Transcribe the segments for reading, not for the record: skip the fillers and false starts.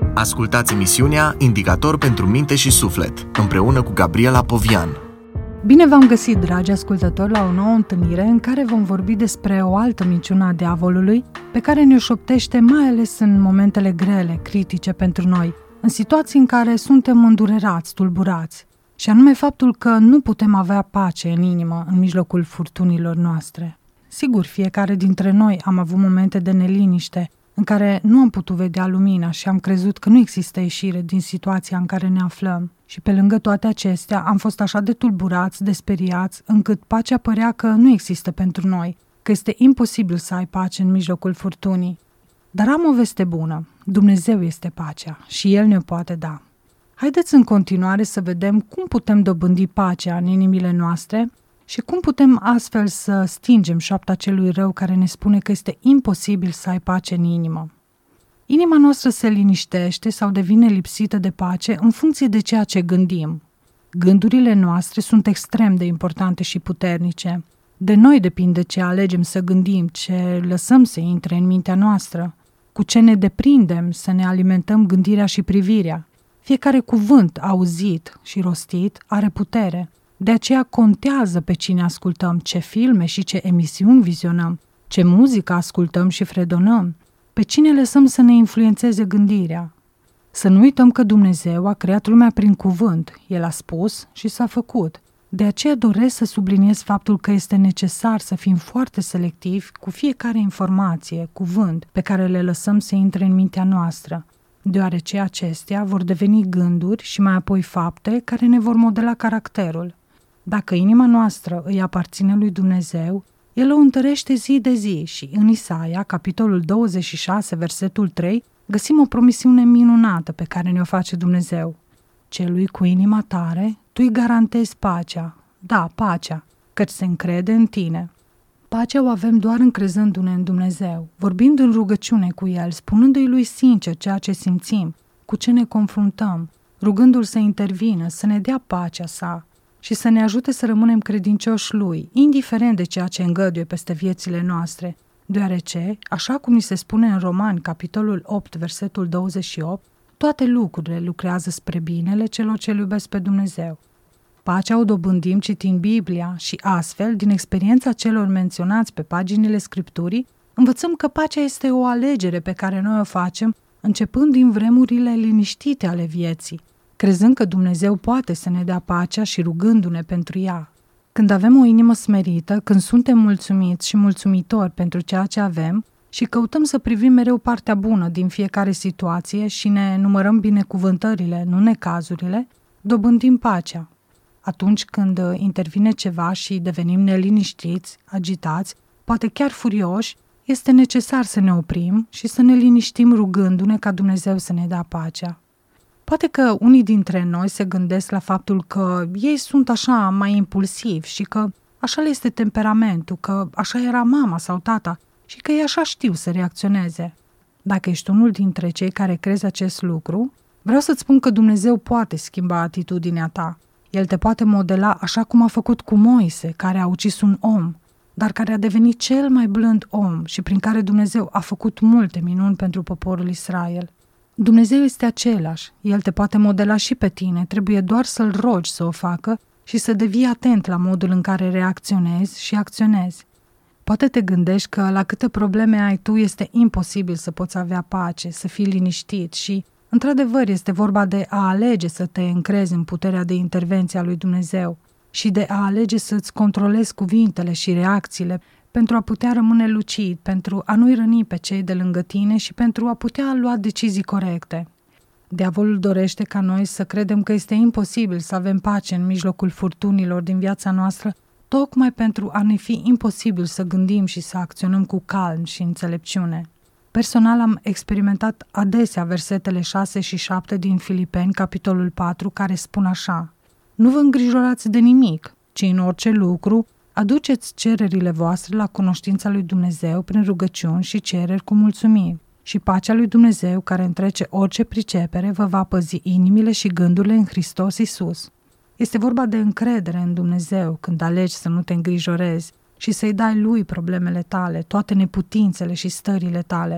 Ascultați emisiunea Indicator pentru minte și suflet, împreună cu Gabriela Povian. Bine v-am găsit, dragi ascultători, la o nouă întâlnire în care vom vorbi despre o altă minciună a diavolului, pe care ne-o șoptește mai ales în momentele grele, critice pentru noi, în situații în care suntem îndurerați, tulburați, și anume faptul că nu putem avea pace în inimă în mijlocul furtunilor noastre. Sigur, fiecare dintre noi am avut momente de neliniște în care nu am putut vedea lumina și am crezut că nu există ieșire din situația în care ne aflăm. Și pe lângă toate acestea am fost așa de tulburați, de speriați, încât pacea părea că nu există pentru noi, că este imposibil să ai pace în mijlocul furtunii. Dar am o veste bună. Dumnezeu este pacea și El ne-o poate da. Haideți în continuare să vedem cum putem dobândi pacea în inimile noastre și cum putem astfel să stingem șoapta celui rău care ne spune că este imposibil să ai pace în inimă. Inima noastră se liniștește sau devine lipsită de pace în funcție de ceea ce gândim. Gândurile noastre sunt extrem de importante și puternice. De noi depinde ce alegem să gândim, ce lăsăm să intre în mintea noastră, cu ce ne deprindem să ne alimentăm gândirea și privirea. Fiecare cuvânt auzit și rostit are putere. De aceea contează pe cine ascultăm, ce filme și ce emisiuni vizionăm, ce muzică ascultăm și fredonăm, pe cine lăsăm să ne influențeze gândirea. Să nu uităm că Dumnezeu a creat lumea prin cuvânt, El a spus și s-a făcut. De aceea doresc să subliniez faptul că este necesar să fim foarte selectivi cu fiecare informație, cuvânt, pe care le lăsăm să intre în mintea noastră, deoarece acestea vor deveni gânduri și mai apoi fapte care ne vor modela caracterul. Dacă inima noastră îi aparține lui Dumnezeu, El o întărește zi de zi și în Isaia, capitolul 26, versetul 3, găsim o promisiune minunată pe care ne-o face Dumnezeu. Celui cu inima tare, tu îi garantezi pacea, da, pacea, căci se încrede în tine. Pacea o avem doar încrezându-ne în Dumnezeu, vorbind în rugăciune cu El, spunându-i Lui sincer ceea ce simțim, cu ce ne confruntăm, rugându-L să intervină, să ne dea pacea sa și să ne ajute să rămânem credincioși Lui, indiferent de ceea ce îngăduie peste viețile noastre, deoarece, așa cum ni se spune în Romani, capitolul 8, versetul 28, toate lucrurile lucrează spre binele celor ce iubesc pe Dumnezeu. Pacea o dobândim citind Biblia și astfel, din experiența celor menționați pe paginile Scripturii, învățăm că pacea este o alegere pe care noi o facem începând din vremurile liniștite ale vieții, crezând că Dumnezeu poate să ne dea pacea și rugându-ne pentru ea. Când avem o inimă smerită, când suntem mulțumiți și mulțumitori pentru ceea ce avem și căutăm să privim mereu partea bună din fiecare situație și ne numărăm binecuvântările, nu necazurile, dobândim pacea. Atunci când intervine ceva și devenim neliniștiți, agitați, poate chiar furioși, este necesar să ne oprim și să ne liniștim rugându-ne ca Dumnezeu să ne dea pacea. Poate că unii dintre noi se gândesc la faptul că ei sunt așa mai impulsivi și că așa le este temperamentul, că așa era mama sau tata și că ei așa știu să reacționeze. Dacă ești unul dintre cei care crezi acest lucru, vreau să-ți spun că Dumnezeu poate schimba atitudinea ta. El te poate modela așa cum a făcut cu Moise, care a ucis un om, dar care a devenit cel mai blând om și prin care Dumnezeu a făcut multe minuni pentru poporul Israel. Dumnezeu este același, El te poate modela și pe tine, trebuie doar să-L rogi să o facă și să devii atent la modul în care reacționezi și acționezi. Poate te gândești că la câte probleme ai tu este imposibil să poți avea pace, să fii liniștit și, într-adevăr, este vorba de a alege să te încrezi în puterea de intervenție a lui Dumnezeu și de a alege să-ți controlezi cuvintele și reacțiile pentru a putea rămâne lucid, pentru a nu-i răni pe cei de lângă tine și pentru a putea lua decizii corecte. Diavolul dorește ca noi să credem că este imposibil să avem pace în mijlocul furtunilor din viața noastră, tocmai pentru a ne fi imposibil să gândim și să acționăm cu calm și înțelepciune. Personal am experimentat adesea versetele 6 și 7 din Filipeni, capitolul 4, care spun așa: Nu vă îngrijorați de nimic, ci în orice lucru aduceți cererile voastre la cunoștința lui Dumnezeu prin rugăciuni și cereri cu mulțumiri. Și pacea lui Dumnezeu, care întrece orice pricepere, vă va păzi inimile și gândurile în Hristos Iisus. Este vorba de încredere în Dumnezeu când alegi să nu te îngrijorezi și să-i dai Lui problemele tale, toate neputințele și stările tale.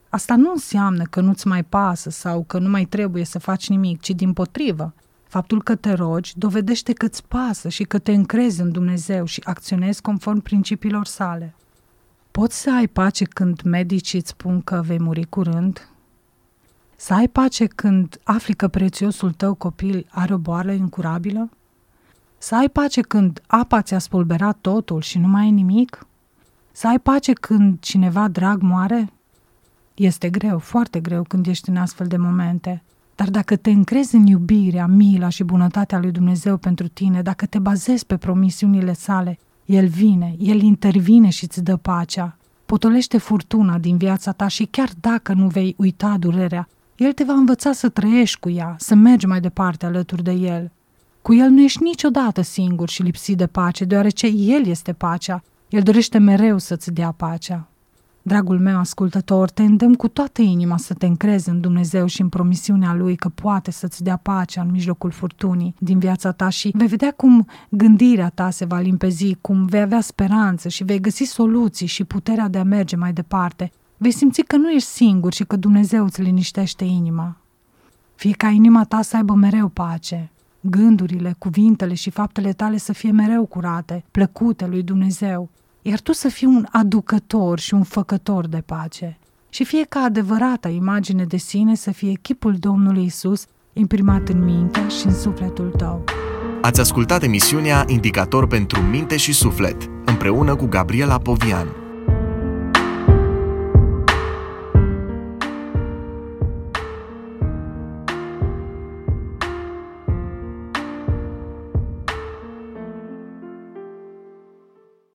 Asta nu înseamnă că nu-ți mai pasă sau că nu mai trebuie să faci nimic, ci dimpotrivă. Faptul că te rogi dovedește că îți pasă și că te încrezi în Dumnezeu și acționezi conform principiilor sale. Poți să ai pace când medicii îți spun că vei muri curând? Să ai pace când afli că prețiosul tău copil are o boală incurabilă? Să ai pace când apa ți-a spulberat totul și nu mai ai nimic? Să ai pace când cineva drag moare? Este greu, foarte greu când ești în astfel de momente. Dar dacă te încrezi în iubirea, mila și bunătatea lui Dumnezeu pentru tine, dacă te bazezi pe promisiunile sale, El vine, El intervine și îți dă pacea. Potolește furtuna din viața ta și chiar dacă nu vei uita durerea, El te va învăța să trăiești cu ea, să mergi mai departe alături de El. Cu El nu ești niciodată singur și lipsit de pace, deoarece El este pacea. El dorește mereu să-ți dea pacea. Dragul meu ascultător, te îndemn cu toată inima să te încrezi în Dumnezeu și în promisiunea Lui că poate să-ți dea pacea în mijlocul furtunii din viața ta și vei vedea cum gândirea ta se va limpezi, cum vei avea speranță și vei găsi soluții și puterea de a merge mai departe. Vei simți că nu ești singur și că Dumnezeu îți liniștește inima. Fie ca inima ta să aibă mereu pace, gândurile, cuvintele și faptele tale să fie mereu curate, plăcute lui Dumnezeu, iar tu să fii un aducător și un făcător de pace. Și fie ca adevărata imagine de sine să fie chipul Domnului Isus imprimat în mintea și în sufletul tău. Ați ascultat emisiunea Indicator pentru minte și suflet, împreună cu Gabriela Povian.